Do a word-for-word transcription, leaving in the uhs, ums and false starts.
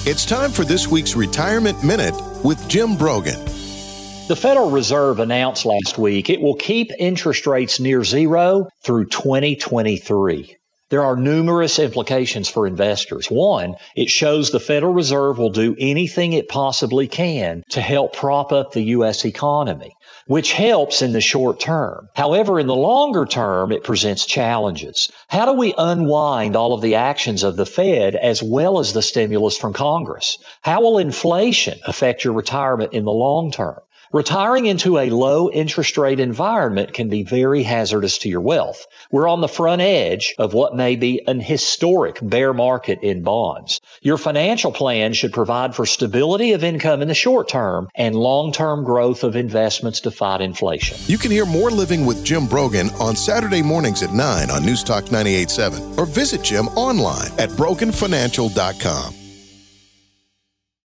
It's time for this week's Retirement Minute with Jim Brogan. The Federal Reserve announced last week it will keep interest rates near zero through twenty twenty-three. There are numerous implications for investors. One, it shows the Federal Reserve will do anything it possibly can to help prop up the U S economy, which helps in the short term. However, in the longer term, it presents challenges. How do we unwind all of the actions of the Fed as well as the stimulus from Congress? How will inflation affect your retirement in the long term? Retiring into a low interest rate environment can be very hazardous to your wealth. We're on the front edge of what may be an historic bear market in bonds. Your financial plan should provide for stability of income in the short term and long-term growth of investments to fight inflation. You can hear more Living with Jim Brogan on Saturday mornings at nine on News Talk ninety-eight point seven or visit Jim online at brogan financial dot com.